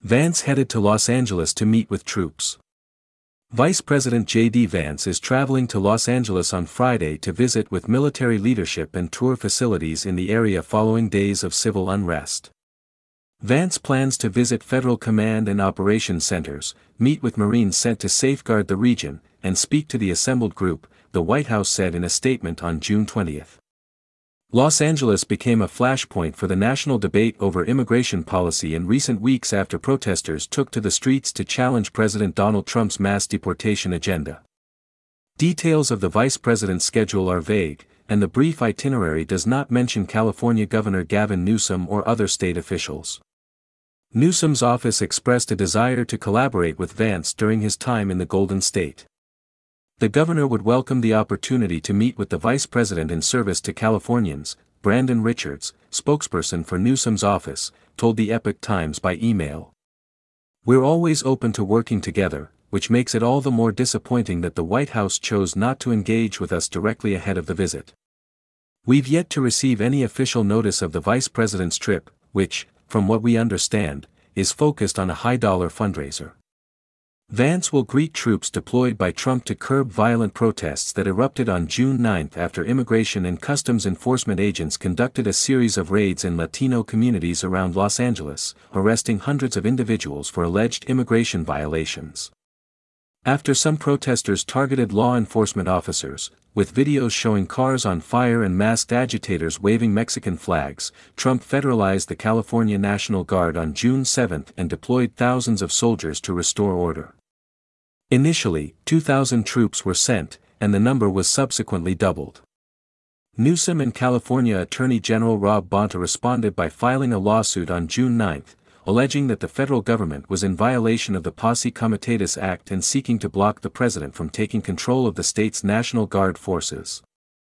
Vance headed to Los Angeles to meet with troops. Vice President J.D. Vance is traveling to Los Angeles on Friday to visit with military leadership and tour facilities in the area following days of civil unrest. Vance plans to visit federal command and operations centers, meet with Marines sent to safeguard the region, and speak to the assembled group, the White House said in a statement on June 20. Los Angeles became a flashpoint for the national debate over immigration policy in recent weeks after protesters took to the streets to challenge President Donald Trump's mass deportation agenda. Details of the vice president's schedule are vague, and the brief itinerary does not mention California Governor Gavin Newsom or other state officials. Newsom's office expressed a desire to collaborate with Vance during his time in the Golden State. The governor would welcome the opportunity to meet with the vice president in service to Californians, Brandon Richards, spokesperson for Newsom's office, told the Epoch Times by email. "We're always open to working together, which makes it all the more disappointing that the White House chose not to engage with us directly ahead of the visit. We've yet to receive any official notice of the vice president's trip, which, from what we understand, is focused on a high-dollar fundraiser." Vance will greet troops deployed by Trump to curb violent protests that erupted on June 9 after Immigration and Customs Enforcement agents conducted a series of raids in Latino communities around Los Angeles, arresting hundreds of individuals for alleged immigration violations. After some protesters targeted law enforcement officers, with videos showing cars on fire and masked agitators waving Mexican flags, Trump federalized the California National Guard on June 7 and deployed thousands of soldiers to restore order. Initially, 2,000 troops were sent, and the number was subsequently doubled. Newsom and California Attorney General Rob Bonta responded by filing a lawsuit on June 9, alleging that the federal government was in violation of the Posse Comitatus Act and seeking to block the president from taking control of the state's National Guard forces.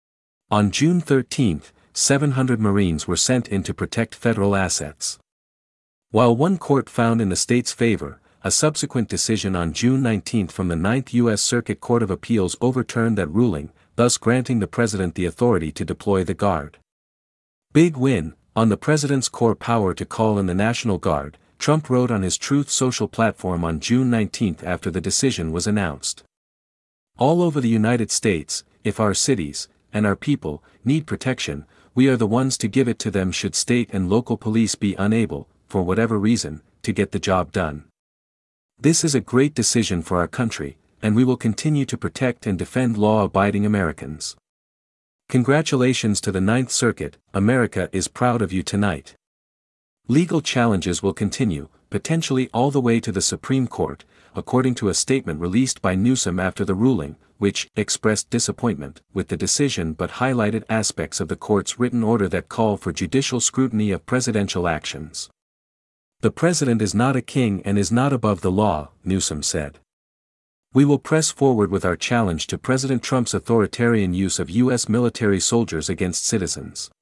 On June 13, 700 Marines were sent in to protect federal assets. While one court found in the state's favor, a subsequent decision on June 19 from the 9th U.S. Circuit Court of Appeals overturned that ruling, thus granting the president the authority to deploy the Guard. "Big win, on the president's core power to call in the National Guard," Trump wrote on his Truth Social platform on June 19 after the decision was announced. "All over the United States, if our cities, and our people, need protection, we are the ones to give it to them should state and local police be unable, for whatever reason, to get the job done. This is a great decision for our country, and we will continue to protect and defend law-abiding Americans. Congratulations to the Ninth Circuit, America is proud of you tonight." Legal challenges will continue, potentially all the way to the Supreme Court, according to a statement released by Newsom after the ruling, which expressed disappointment with the decision but highlighted aspects of the court's written order that call for judicial scrutiny of presidential actions. "The president is not a king and is not above the law," Newsom said. "We will press forward with our challenge to President Trump's authoritarian use of U.S. military soldiers against citizens.